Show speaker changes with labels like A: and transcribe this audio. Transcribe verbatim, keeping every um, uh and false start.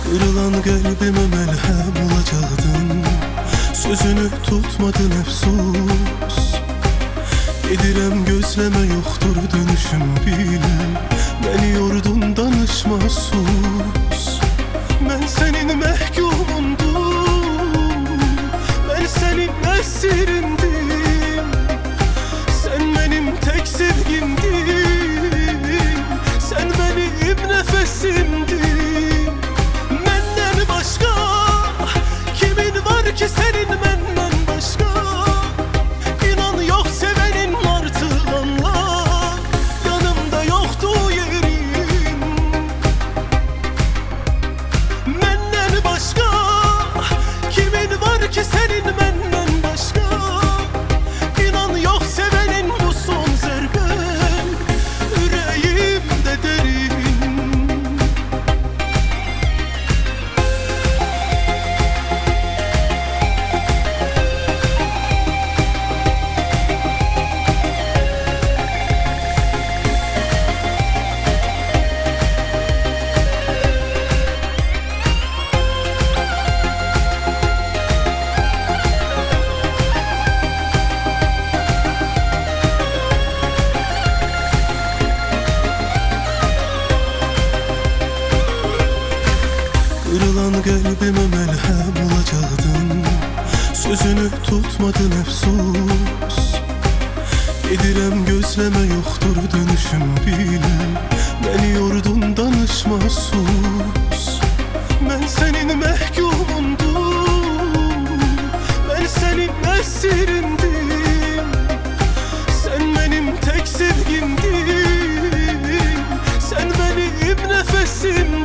A: Kırılan kalbime melhem olacaktın, sözünü tutmadın efsus. Gedirem gözleme yoktur dönüşüm bil, beni yordun danışma sus. Ben senin mehkumundum, ben senin esirindim. Sen benim tek sevgimdin, sen benim nefesimdin. Menden başka kimin var ki senin benden başka? İnan yok sevenin artık anla, yanımda yoktu yerin. Menden başka kimin var ki senin benden başka? İnan yok sevenin bu son zerben yüreğimde derin. Kırılan kalbime melhem olacaktın, sözünü tutmadın efsus. Gedirem gözleme yoktur dönüşüm bil, beni yordun danışma sus. Ben senin mehkumundum, ben senin esirindim. Sen benim tek sevgimdin, sen benim nefesimdin.